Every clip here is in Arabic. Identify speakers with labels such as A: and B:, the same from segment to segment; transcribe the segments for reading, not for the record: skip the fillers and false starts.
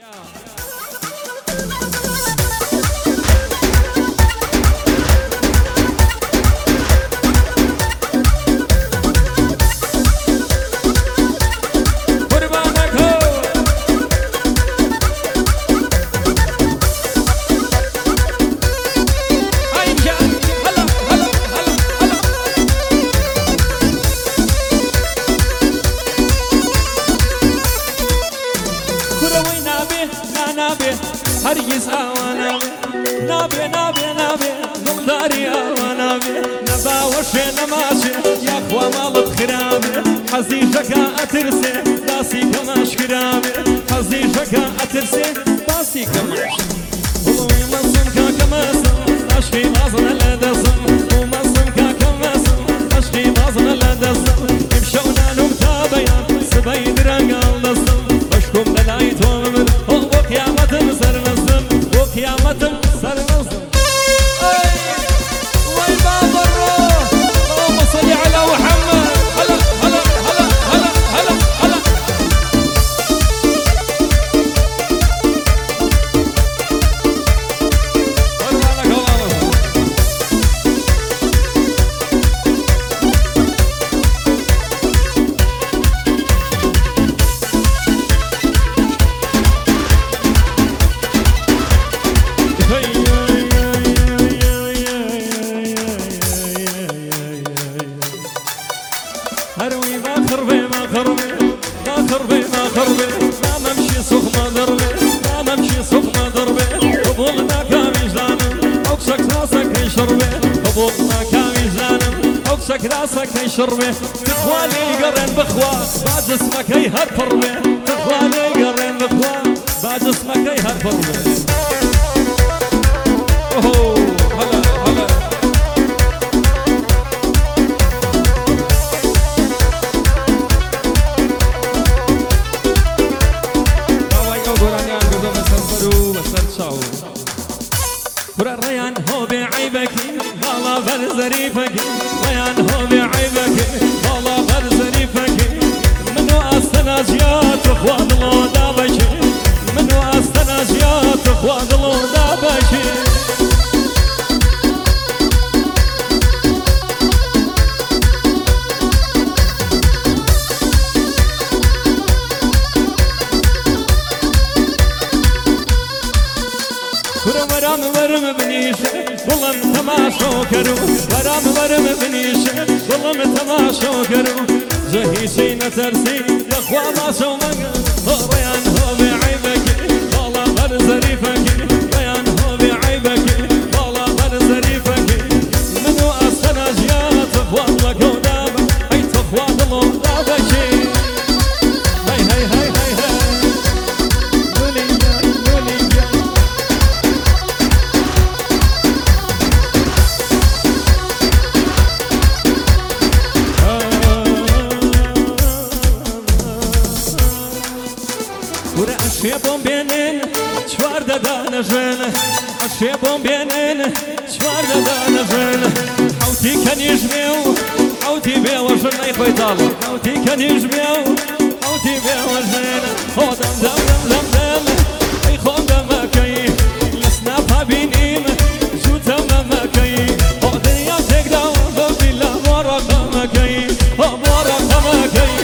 A: هرگز آوانا نابه نابه نابه دڵداری ئاوانابێ نەباوەشێ نەماچێ یاخوا ماڵت خرابێ حەزیژەکە ئەترسێ باسی کەماشکرابێ حەزیژەکە ئەترسێ باسی کەماش بڵۆی مەزم کاکە مەزم عەشقی بازنە لە دەزم و مەزم کاکە مەزم عەشقی بازنە لە دەزم ئیمشەو نانوم تا بەیان سبەی درەنگاڵ دەزم بەشکم لەلای تۆ من بۆ قیامەتم سەرنەزم بۆ قیامەتم سەرنەزم راسك شربه تخوالي قرن بخوا بعد اسمك هر فربه تخوالي قرن بخوا بعد اسمك هر فربه اوه هلا هلا هواي قرانيان قدام سربرو وسرشاو قرا ريان هو بعيبك والله برزريفك ريان هو بعيبك والله برزريفك منو استناجيات اخوان الله دابشي منو استناجيات اخوان الله دابشي ورم ورم بنيشه والله تماشو كرو ورم ورم بنيشه والله تماشو كرو زهي سينا ترسي لخوا ما سو مقا ريان هو بعيبك والله غير ظريفك ريان هو بعيبك والله غير ظريفك منو استناجيات اخوان لك ودابا اي تخوان الله دابشي هاي هاي هاي هاي هاي Ashebom bienin, çvar da danajın. Ashebom bienin, çvar da danajın. Hawti kan yijmew, hawti bewajın ay khoytal. Hawti kan yijmew, hawti bewajın. Hodam dam dam dam dam, ay khom dam makay. Lesna fabinim, jutam makay. Hodya tekda billa warqa makay. Warqa makay.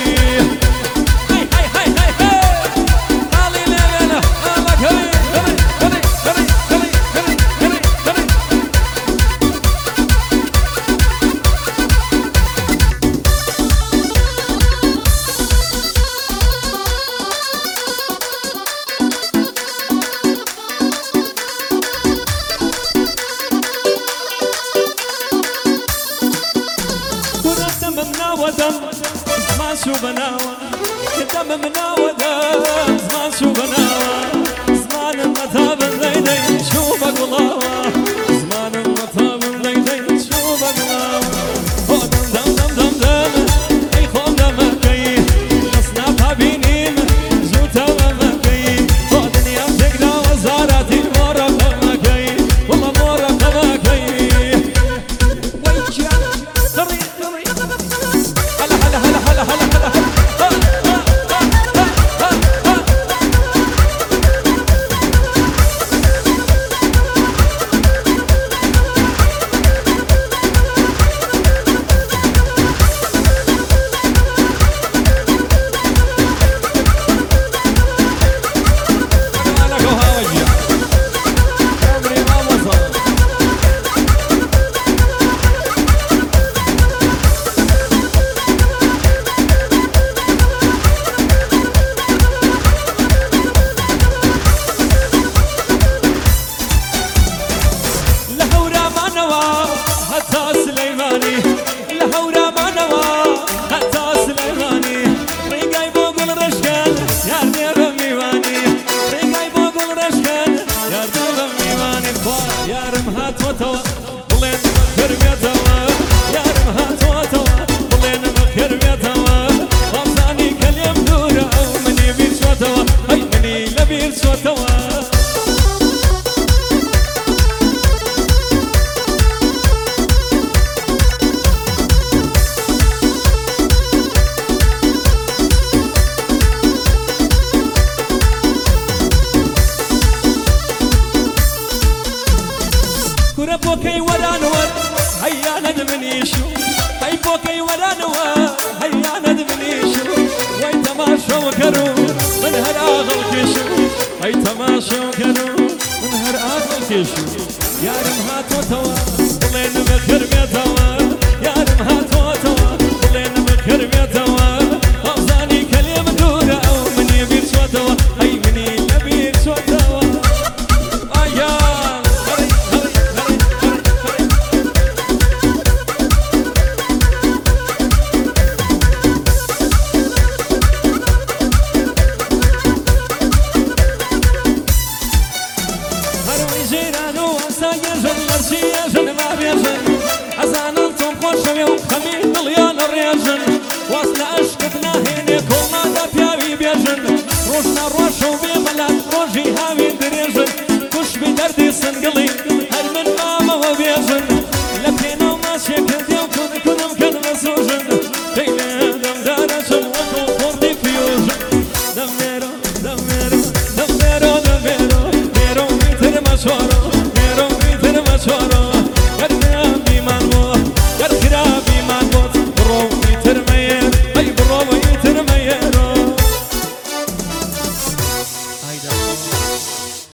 A: زمان شو بناوة دم مناوة دم زمان شو بناوة زمان المطاب الليلي شو بقلاوة زمان المطاب الليلي شو بقلاوة دم دم دم دم دم اي خوم دمكي لسنا بابينيم زوتا ومكي دنيا تقدا وزاراتي مورقة مكي والله مورقة مكي ويجي طريق طريق هلا هلا هلا هلا هلا هلا هاتوتوا بلين بكرميتوا يارم هاتوتوا بلين بكرميتوا وابزاني كليم دورة مني بير سوتوا هاي مني لبير سوتوا بوكي ولا نور هيا ندمني شو هاي بوكي ولا نور هيا ندمني شو وي تماشى وكرو من هراغل كشو هاي تماشى وكرو من هراغل كشو يا رم هاتو توا بلين بكر بيتوا يا رم هاتو توا بلين بكر بيتوا أغزاني كلمة دورة أو من يبير سوتوا هاي مني لبير سوتوا روشنا روشو بملات روجي هاوي دريجن